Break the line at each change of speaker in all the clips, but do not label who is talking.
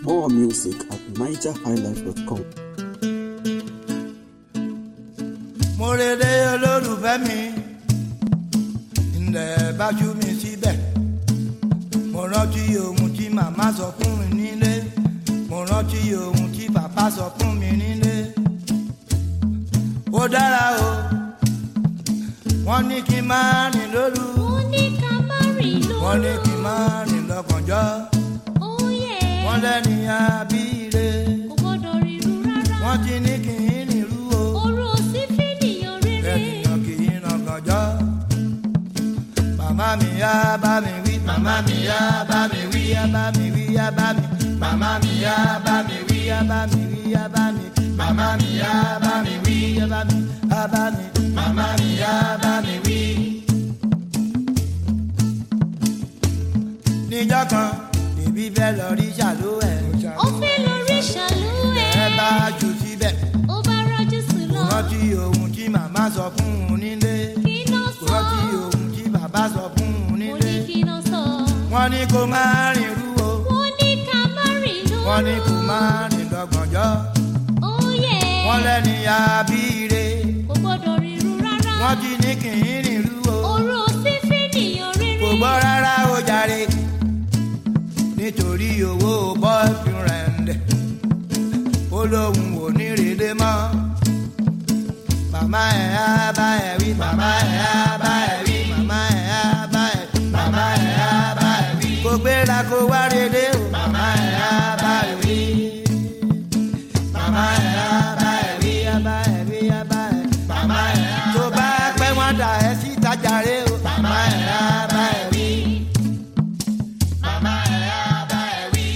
More music at nigerhighlife.com.
Mo rede olólùfẹ́ mi, ǹdẹ̀ bá jú mi síbẹ̀. Mo rántí ohun tí màmá sọ fún mi nílé. Mo rántí ohun tí bàbá sọ fún mi nílé. Ó dára o, wọ́n ní kí n máa rìn lóru.
Wọ́n ní ká má rìn lóru.
Wọ́n ní kí n máa rìn lọ́gànjọ́.
Oh yeah.
Wọ́n lẹ́ni abíire.
Kò gbọ́dọ̀ rírú rárá.
Wọ́n ti ní kí n rìn rú o.
Oró sí fènìyàn rere.
Ènìyàn kì í lọ́gànjọ́. Màmá mi á bá mi wí. Màmá mi á bá mi wí. Á bá mi wí. Á bá mi. Màmá mi á bá mi wí. Á bá mi wí. Á bá mi. Màmá mi á bá mi wí. Á bá mi. Á bá mi. Màmá mi á bá mi wí. Níjọ́ kan, bèbí fẹ́ lọ rí ṣàlú ẹ̀.
Ó fẹ́ lọ rí ṣàlú ẹ̀.
Ẹ bá jù síbẹ̀.
Ó bá rọ́jú sí lọ.
Kò rántí ohun tí màmá sọ fún un nílé.
Kí ná
Kò
sọ?
rántí ohun tí bàbá sọ fún un
Mo
nílé.
ní kí ná sọ?
Wọ́n ní kó máa rìn rú o.
Wọ́n ní ká má rìn lóru.
Wọ́n ní kó máa rìn lọ́gànjọ́.
Oh yeah.
Wọ́n lẹ́ni abíire.
Kò gbọ́dọ̀ rírú rárá.
Wọ́n ti ní kì í rìn rú o.
Oró sí fènìyàn rere.
Kò gbọ́ rárá o jàre. Nítorí owó boyfriend. Ó lóun ò ní rèdè mọ́. Màmá ẹ̀ á bá ẹ̀ wí. Màmá ẹ̀ á bá ẹ̀ wí. Màmá ẹ̀ á bá ẹ̀ wí. Màmá ẹ̀ á bá ẹ̀ wí. Kò gbéra kó wá rèdè o. Màmá ẹ̀ á bá ẹ̀ wí. Màmá ẹ̀ á bá ẹ̀ wí. Á bá ẹ̀ wí. Á bá ẹ̀. Màmá ẹ̀ á. Tó bá pẹ́ wọ́n dà ẹ́ síta jàre o. Màmá ẹ̀ á bá ẹ̀ wí. Màmá ẹ̀ á bá ẹ̀ wí.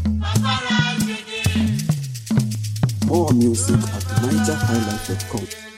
More music at nigerhighlife.com.